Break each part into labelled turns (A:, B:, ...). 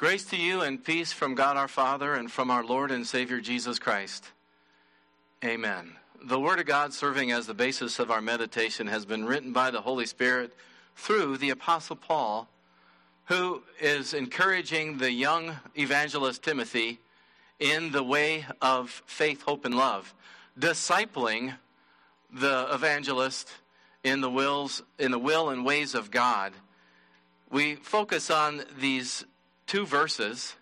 A: Grace to you and peace from God our Father and from our Lord and Savior Jesus Christ. Amen. The Word of God serving as the basis of our meditation has been written by the Holy Spirit through the Apostle Paul, who is encouraging the young evangelist Timothy in the way of faith, hope, and love, discipling the evangelist in the will and ways of God. We focus on these two verses.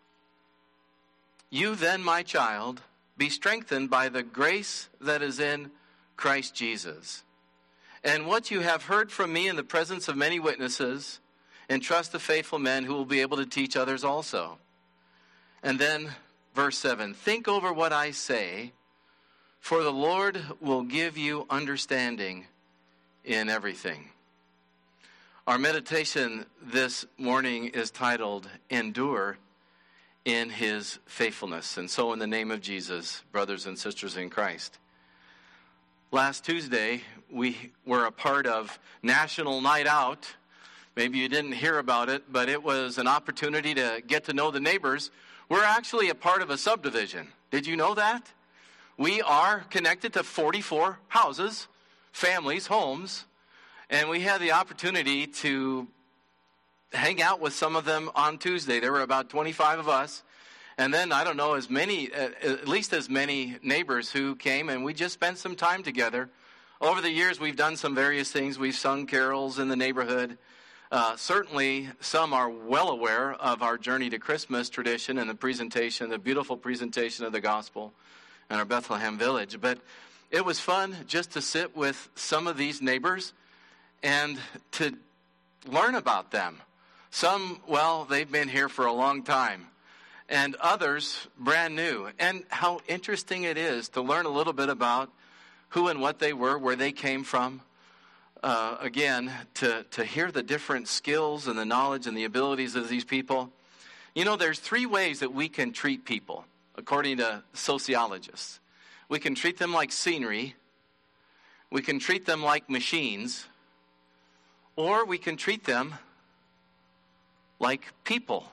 A: You then, my child, be strengthened by the grace that is in Christ Jesus. And what you have heard from me in the presence of many witnesses, entrust to faithful men who will be able to teach others also. And then verse 7, think over what I say, for the Lord will give you understanding in everything. Our meditation this morning is titled, Endure in His Faithfulness. And so in the name of Jesus, brothers and sisters in Christ. Last Tuesday, we were a part of National Night Out. Maybe you didn't hear about it, but it was an opportunity to get to know the neighbors. We're actually a part of a subdivision. Did you know that? We are connected to 44 houses, families, homes. And we had the opportunity to hang out with some of them on Tuesday. There were about 25 of us. And then, I don't know, at least as many neighbors who came, and we just spent some time together. Over the years, we've done some various things. We've sung carols in the neighborhood. Certainly, some are well aware of our Journey to Christmas tradition and the beautiful presentation of the gospel in our Bethlehem village. But it was fun just to sit with some of these neighbors and to learn about them. Some, well, they've been here for a long time, and others brand new. And how interesting it is to learn a little bit about who and what they were, where they came from. Again, to hear the different skills and the knowledge and the abilities of these people. You know, there's three ways that we can treat people, according to sociologists. We can treat them like scenery, we can treat them like machines, or we can treat them like people.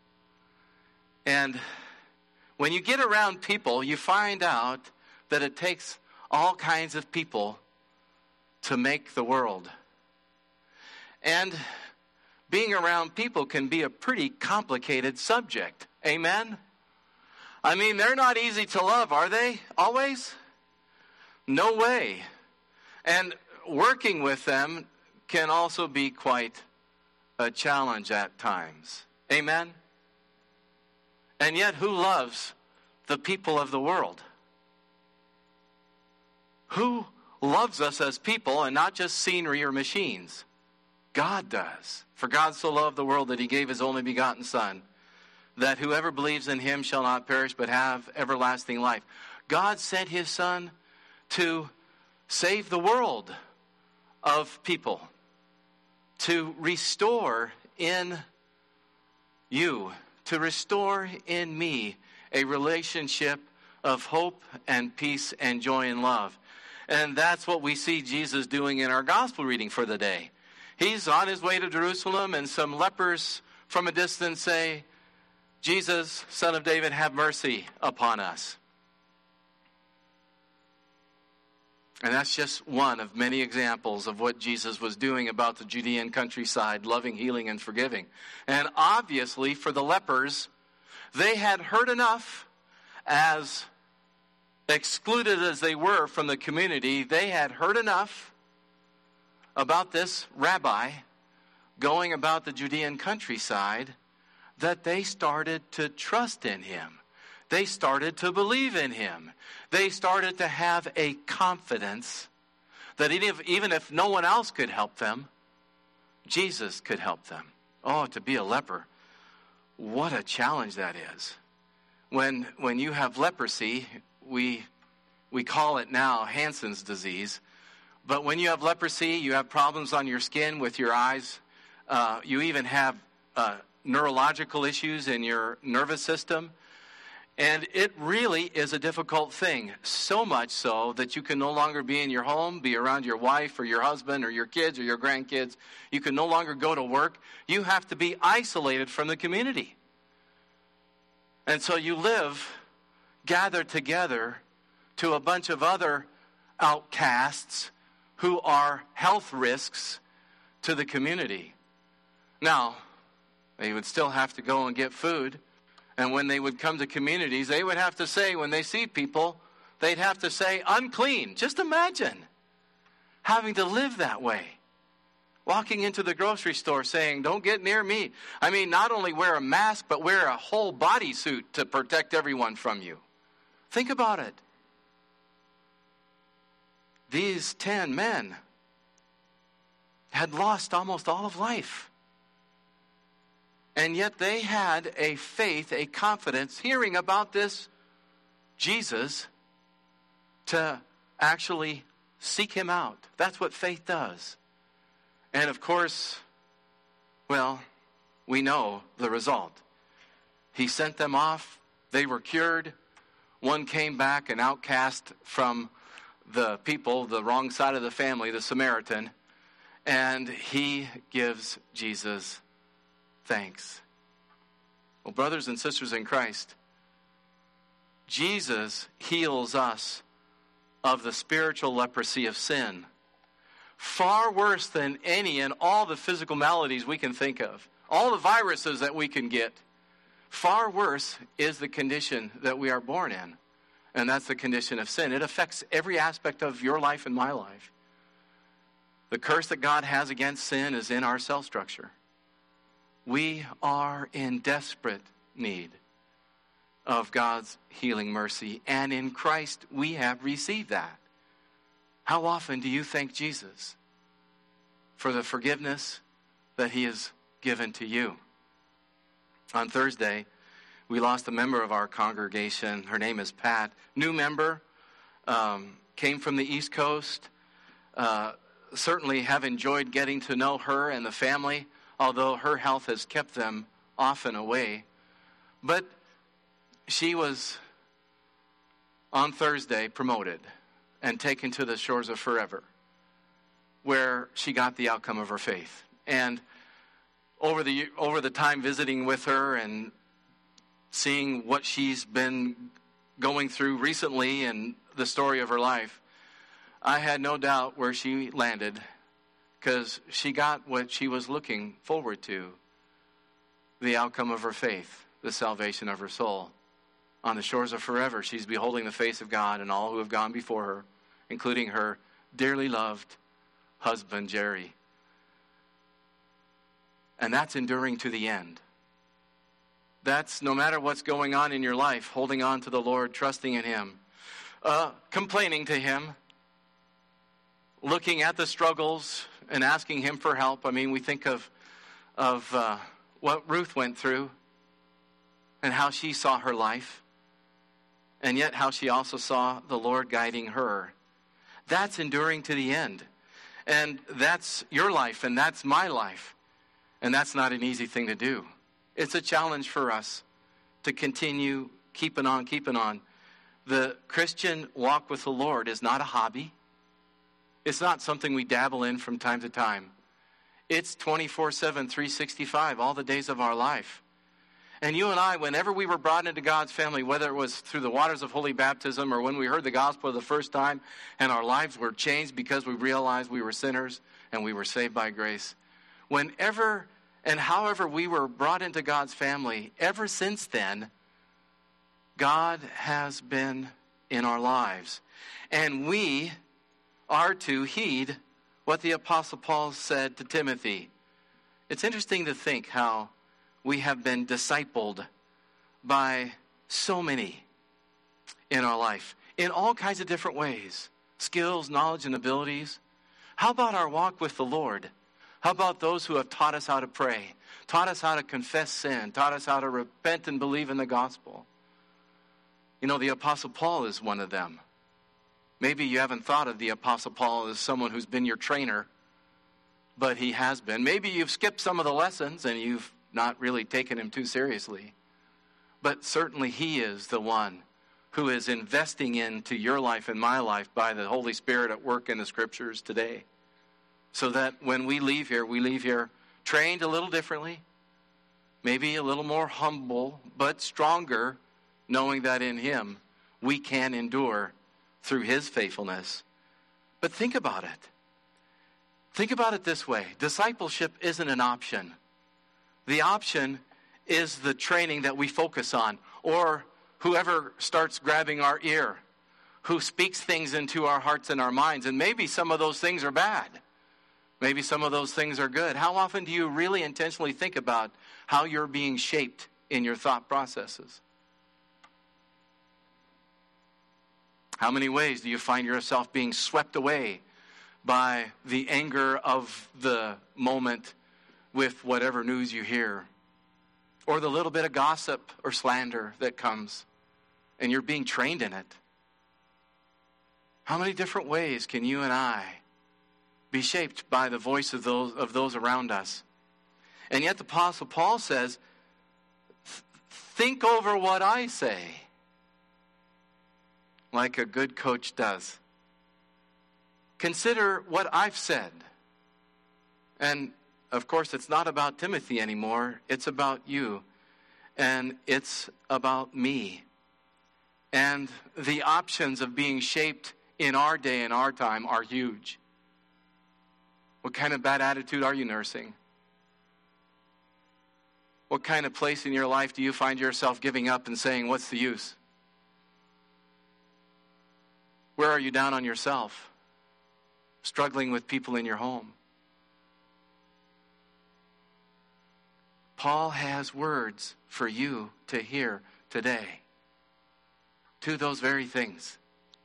A: And when you get around people, you find out that it takes all kinds of people to make the world. And being around people can be a pretty complicated subject. Amen? I mean, they're not easy to love, are they? Always? No way. And working with them can also be quite a challenge at times. Amen? And yet, who loves the people of the world? Who loves us as people and not just scenery or machines? God does. For God so loved the world that He gave His only begotten Son, that whoever believes in Him shall not perish but have everlasting life. God sent His Son to save the world of people, to restore in you, to restore in me a relationship of hope and peace and joy and love. And that's what we see Jesus doing in our gospel reading for the day. He's on His way to Jerusalem, and some lepers from a distance say, Jesus, Son of David, have mercy upon us. And that's just one of many examples of what Jesus was doing about the Judean countryside, loving, healing, and forgiving. And obviously, for the lepers, they had heard enough, as excluded as they were from the community, they had heard enough about this rabbi going about the Judean countryside that they started to trust in Him. They started to believe in Him. They started to have a confidence that even if no one else could help them, Jesus could help them. Oh, to be a leper, what a challenge that is. When you have leprosy, we call it now Hansen's disease. But when you have leprosy, you have problems on your skin, with your eyes. You even have neurological issues in your nervous system. And it really is a difficult thing, so much so that you can no longer be in your home, be around your wife or your husband or your kids or your grandkids. You can no longer go to work. You have to be isolated from the community. And so you live gathered together to a bunch of other outcasts who are health risks to the community. Now, they would still have to go and get food. And when they would come to communities, they would have to say, when they see people, they'd have to say, unclean. Just imagine having to live that way. Walking into the grocery store saying, don't get near me. I mean, not only wear a mask, but wear a whole bodysuit to protect everyone from you. Think about it. These 10 men had lost almost all of life. And yet they had a faith, a confidence, hearing about this Jesus, to actually seek him out. That's what faith does. And of course, well, we know the result. He sent them off. They were cured. One came back, an outcast from the people, the wrong side of the family, the Samaritan. And he gives Jesus thanks. Well, brothers and sisters in Christ, Jesus heals us of the spiritual leprosy of sin. Far worse than any and all the physical maladies we can think of. All the viruses that we can get. Far worse is the condition that we are born in. And that's the condition of sin. It affects every aspect of your life and my life. The curse that God has against sin is in our cell structure. We are in desperate need of God's healing mercy. And in Christ we have received that. How often do you thank Jesus for the forgiveness that he has given to you? On Thursday, we lost a member of our congregation. Her name is Pat. New member, came from the East Coast. Certainly have enjoyed getting to know her and the family, although her health has kept them often away. But she was, on Thursday, promoted and taken to the shores of forever, where she got the outcome of her faith. And over the time visiting with her and seeing what she's been going through recently and the story of her life, I had no doubt where she landed, because she got what she was looking forward to, the outcome of her faith, the salvation of her soul. On the shores of forever, she's beholding the face of God and all who have gone before her, including her dearly loved husband, Jerry. And that's enduring to the end. That's no matter what's going on in your life, holding on to the Lord, trusting in him, complaining to him, looking at the struggles and asking him for help. I mean, we think of what Ruth went through and how she saw her life, and yet how she also saw the Lord guiding her. That's enduring to the end. And that's your life, and that's my life. And that's not an easy thing to do. It's a challenge for us to continue keeping on. The Christian walk with the Lord is not a hobby. It's not something we dabble in from time to time. It's 24/7, 365, all the days of our life. And you and I, whenever we were brought into God's family, whether it was through the waters of holy baptism or when we heard the gospel the first time and our lives were changed because we realized we were sinners and we were saved by grace, whenever and however we were brought into God's family, ever since then, God has been in our lives. And we are to heed what the Apostle Paul said to Timothy. It's interesting to think how we have been discipled by so many in our life, in all kinds of different ways, skills, knowledge, and abilities. How about our walk with the Lord? How about those who have taught us how to pray, taught us how to confess sin, taught us how to repent and believe in the gospel? You know, the Apostle Paul is one of them. Maybe you haven't thought of the Apostle Paul as someone who's been your trainer, but he has been. Maybe you've skipped some of the lessons and you've not really taken him too seriously. But certainly he is the one who is investing into your life and my life by the Holy Spirit at work in the Scriptures today. So that when we leave here trained a little differently, maybe a little more humble, but stronger, knowing that in him we can endure through his faithfulness. But think about it. Think about it this way. Discipleship isn't an option. The option is the training that we focus on, or whoever starts grabbing our ear, who speaks things into our hearts and our minds. And maybe some of those things are bad. Maybe some of those things are good. How often do you really intentionally think about how you're being shaped in your thought processes? How many ways do you find yourself being swept away by the anger of the moment with whatever news you hear? Or the little bit of gossip or slander that comes, and you're being trained in it? How many different ways can you and I be shaped by the voice of those around us? And yet the Apostle Paul says, think over what I say, like a good coach does. Consider what I've said. And of course, it's not about Timothy anymore. It's about you. And it's about me. And the options of being shaped in our day and our time are huge. What kind of bad attitude are you nursing? What kind of place in your life do you find yourself giving up and saying, what's the use? Where are you down on yourself? Struggling with people in your home? Paul has words for you to hear today. To those very things.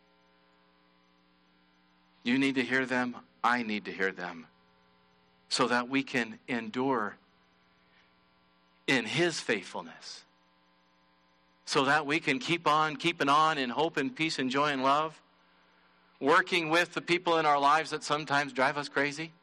A: You need to hear them. I need to hear them. So that we can endure in his faithfulness. So that we can keep on keeping on in hope and peace and joy and love. Working with the people in our lives that sometimes drive us crazy.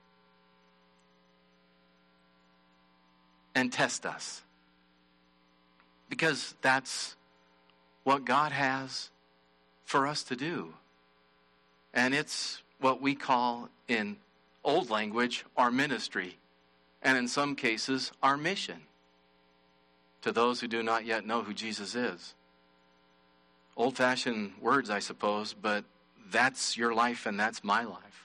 A: And test us. Because that's what God has for us to do. And it's what we call in old language our ministry. And in some cases our mission. To those who do not yet know who Jesus is. Old-fashioned words, I suppose, but that's your life and that's my life.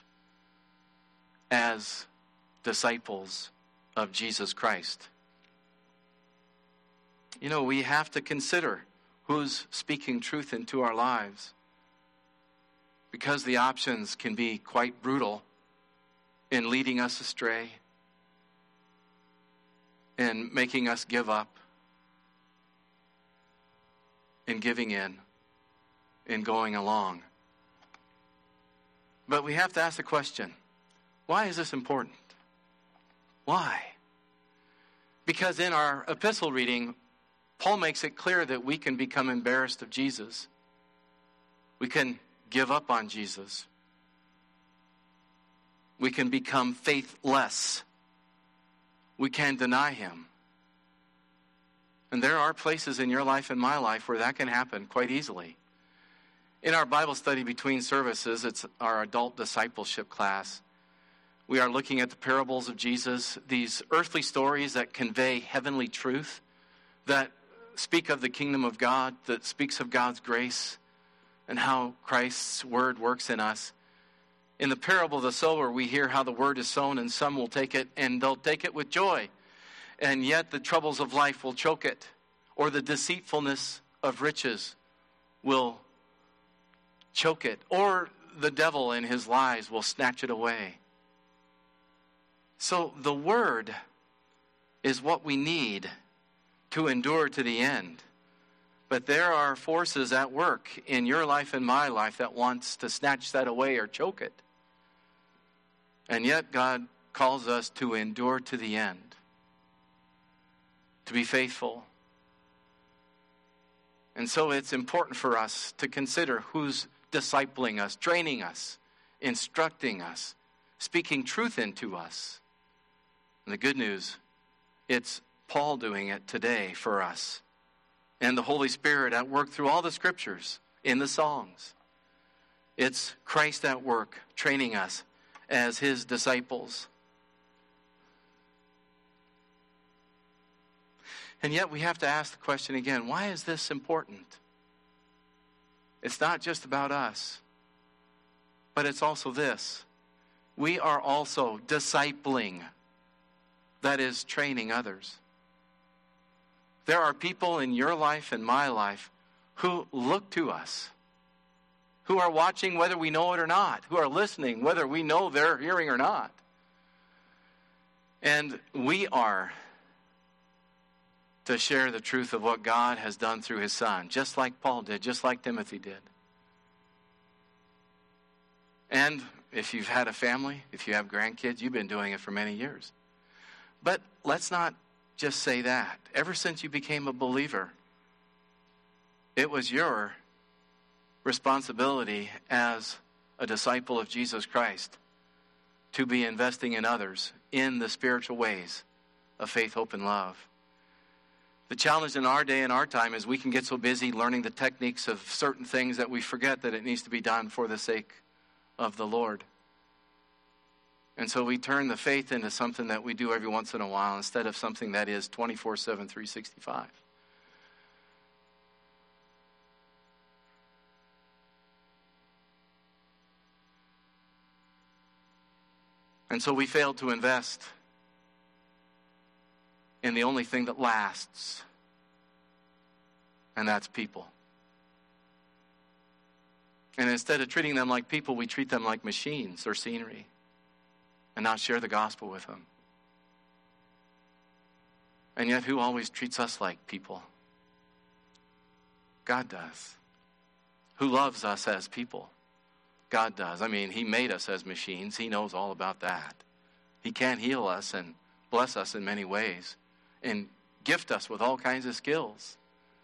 A: As disciples of Jesus Christ. You know, we have to consider who's speaking truth into our lives. Because the options can be quite brutal in leading us astray, in making us give up, in giving in going along. But we have to ask the question, why is this important? Why? Because in our epistle reading, Paul makes it clear that we can become embarrassed of Jesus. We can give up on Jesus. We can become faithless. We can deny him. And there are places in your life and my life where that can happen quite easily. In our Bible study between services, it's our adult discipleship class. We are looking at the parables of Jesus, these earthly stories that convey heavenly truth, that speak of the kingdom of God, that speaks of God's grace and how Christ's word works in us. In the parable of the sower, we hear how the word is sown and some will take it and they'll take it with joy. And yet the troubles of life will choke it, or the deceitfulness of riches will choke it, or the devil in his lies will snatch it away. So the word is what we need to endure to the end. But there are forces at work in your life and my life that wants to snatch that away or choke it. And yet God calls us to endure to the end. To be faithful. And so it's important for us to consider who's discipling us, training us, instructing us, speaking truth into us. And the good news, it's Paul doing it today for us. And the Holy Spirit at work through all the scriptures, in the songs. It's Christ at work, training us as his disciples. And yet we have to ask the question again, why is this important? It's not just about us, but it's also this. We are also discipling, that is, training others. There are people in your life and my life who look to us, who are watching whether we know it or not, who are listening whether we know they're hearing or not. And we are to share the truth of what God has done through his Son, just like Paul did, just like Timothy did. And if you've had a family, if you have grandkids, you've been doing it for many years. But let's not just say that. Ever since you became a believer, it was your responsibility as a disciple of Jesus Christ to be investing in others in the spiritual ways of faith, hope, and love. The challenge in our day and our time is we can get so busy learning the techniques of certain things that we forget that it needs to be done for the sake of the Lord. And so we turn the faith into something that we do every once in a while instead of something that is 24/7, 365. And so we failed to invest in the only thing that lasts, and that's people. And instead of treating them like people, we treat them like machines or scenery and not share the gospel with them. And yet, who always treats us like people? God does. Who loves us as people? God does. I mean, he made us as machines. He knows all about that. He can heal us and bless us in many ways and gift us with all kinds of skills.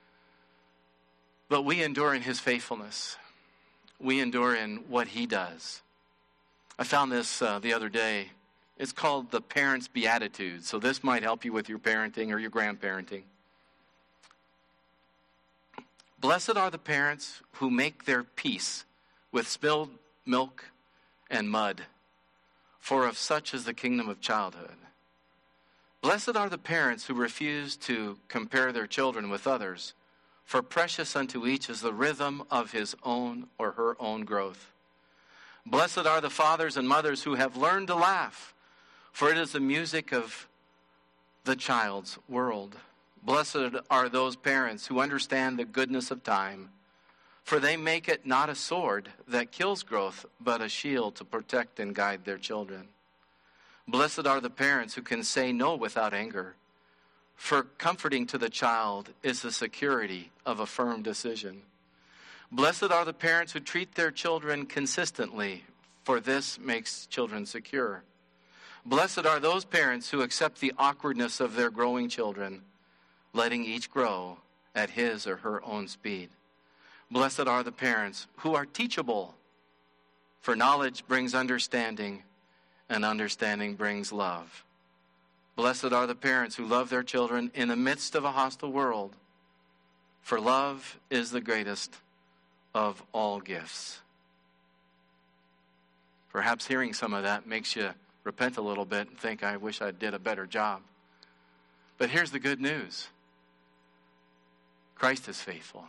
A: But we endure in his faithfulness. We endure in what he does. I found this the other day. It's called the Parents' Beatitudes. So this might help you with your parenting or your grandparenting. Blessed are the parents who make their peace with spilled milk and mud, for of such is the kingdom of childhood. Blessed are the parents who refuse to compare their children with others, for precious unto each is the rhythm of his own or her own growth. Blessed are the fathers and mothers who have learned to laugh, for it is the music of the child's world. Blessed are those parents who understand the goodness of time, for they make it not a sword that kills growth, but a shield to protect and guide their children. Blessed are the parents who can say no without anger, for comforting to the child is the security of a firm decision. Blessed are the parents who treat their children consistently, for this makes children secure. Blessed are those parents who accept the awkwardness of their growing children, letting each grow at his or her own speed. Blessed are the parents who are teachable, for knowledge brings understanding, and understanding brings love. Blessed are the parents who love their children in the midst of a hostile world, for love is the greatest of all gifts. Perhaps hearing some of that makes you repent a little bit and think, I wish I did a better job. But here's the good news. Christ is faithful.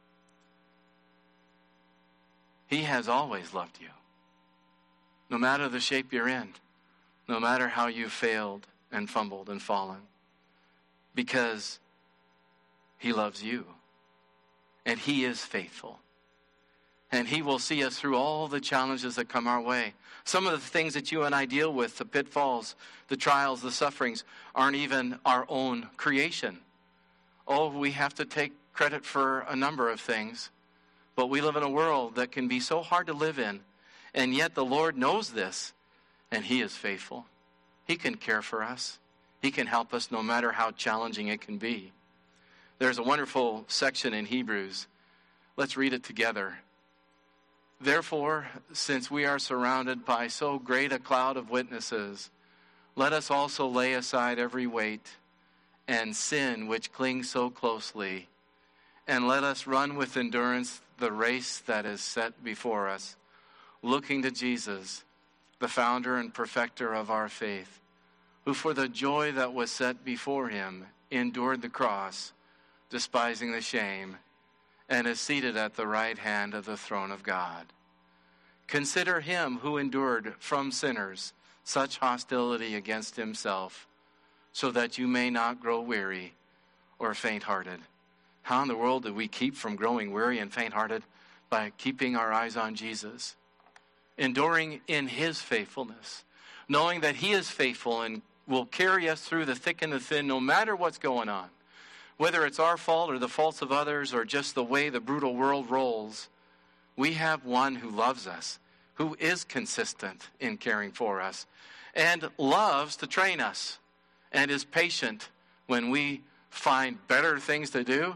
A: He has always loved you. No matter the shape you're in, no matter how you've failed and fumbled and fallen, because he loves you and he is faithful. And he will see us through all the challenges that come our way. Some of the things that you and I deal with, the pitfalls, the trials, the sufferings, aren't even our own creation. Oh, we have to take credit for a number of things. But we live in a world that can be so hard to live in. And yet the Lord knows this, and he is faithful. He can care for us. He can help us no matter how challenging it can be. There's a wonderful section in Hebrews. Let's read it together. Therefore, since we are surrounded by so great a cloud of witnesses, let us also lay aside every weight and sin which clings so closely, and let us run with endurance the race that is set before us, looking to Jesus, the founder and perfecter of our faith, who for the joy that was set before him endured the cross, despising the shame, and is seated at the right hand of the throne of God. Consider him who endured from sinners such hostility against himself, so that you may not grow weary or faint-hearted. How in the world do we keep from growing weary and faint-hearted? By keeping our eyes on Jesus, enduring in his faithfulness, knowing that he is faithful and will carry us through the thick and the thin, no matter what's going on. Whether it's our fault or the faults of others or just the way the brutal world rolls, we have one who loves us, who is consistent in caring for us, and loves to train us, and is patient when we find better things to do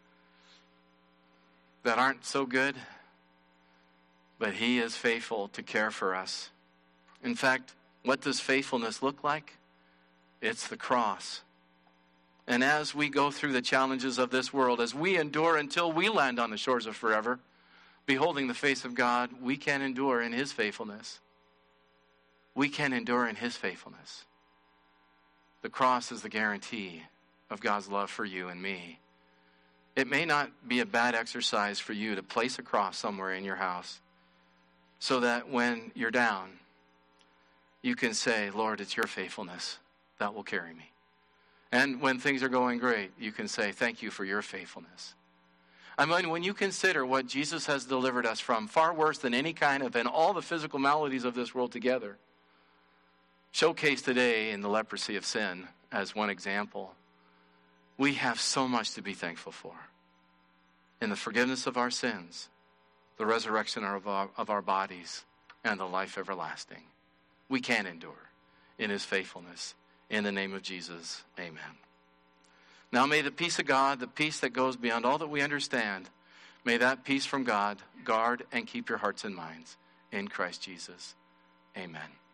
A: that aren't so good, but he is faithful to care for us. In fact, what does faithfulness look like? It's the cross. And as we go through the challenges of this world, as we endure until we land on the shores of forever, beholding the face of God, we can endure in his faithfulness. We can endure in his faithfulness. The cross is the guarantee of God's love for you and me. It may not be a bad exercise for you to place a cross somewhere in your house so that when you're down, you can say, Lord, it's your faithfulness that will carry me. And when things are going great, you can say, thank you for your faithfulness. I mean, when you consider what Jesus has delivered us from, far worse than any kind of, and all the physical maladies of this world together, showcased today in the leprosy of sin as one example, we have so much to be thankful for. In the forgiveness of our sins, the resurrection of our bodies, and the life everlasting. We can endure in his faithfulness. In the name of Jesus, amen. Now may the peace of God, the peace that goes beyond all that we understand, may that peace from God guard and keep your hearts and minds in Christ Jesus. Amen.